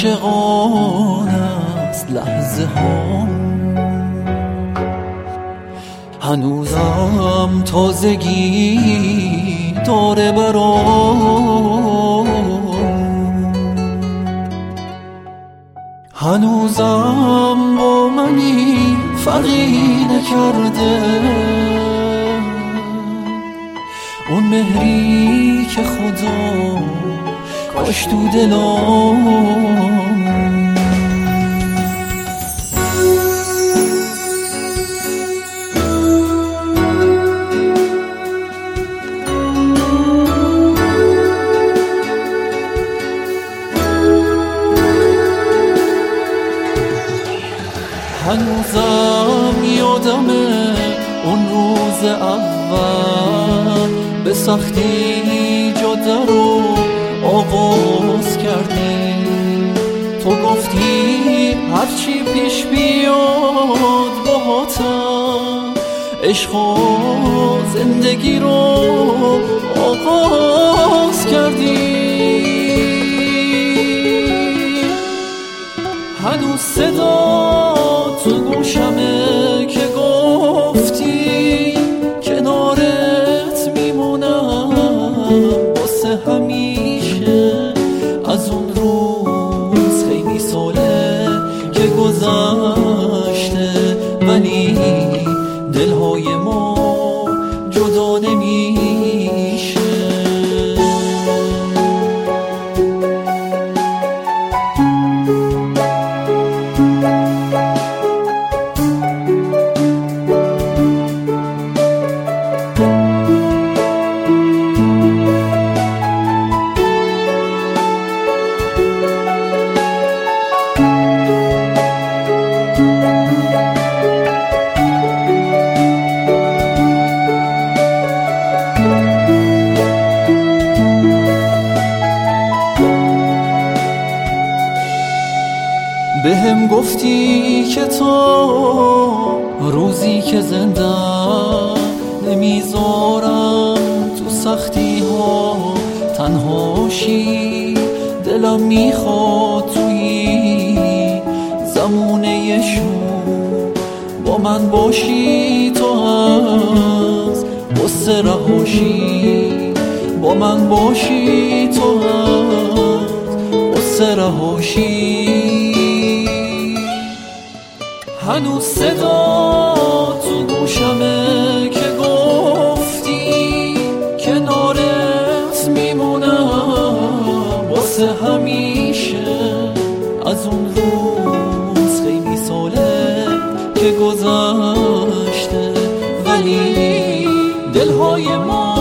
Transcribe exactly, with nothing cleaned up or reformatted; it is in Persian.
عاشقان است لحظه ها، هنوزم تازگی داره برام، هنوزم با منی فرقی نکرده اون مهری که خدا کاش تو دلام. هنوزم یادمه اون روز اول به سختی جاده رو آغاز کردی، تو گفتی هرچی پیش بیاد باهاتم، عشق و زندگی رو آغاز کردی. هنوز صدا تو گوشمه که گفتی کنارت میمونم واسه همیشه، از اون روز خیلی ساله که گذشته ولی دلهای ما جدا نمیشه. بهم گفتی که تا روزی که زنده نمیذارم تو سختی ها تنهاشی، دلم میخواد توی زمونه شو با من باشی، تو از غصه رهاشی با من باشی، تو از غصه رهاشی. هنوز صدا تو گوشمه که گفتی کنارت میمونم واسه همیشه، از اون روز خیلی ساله که گذشته ولی دلهای ما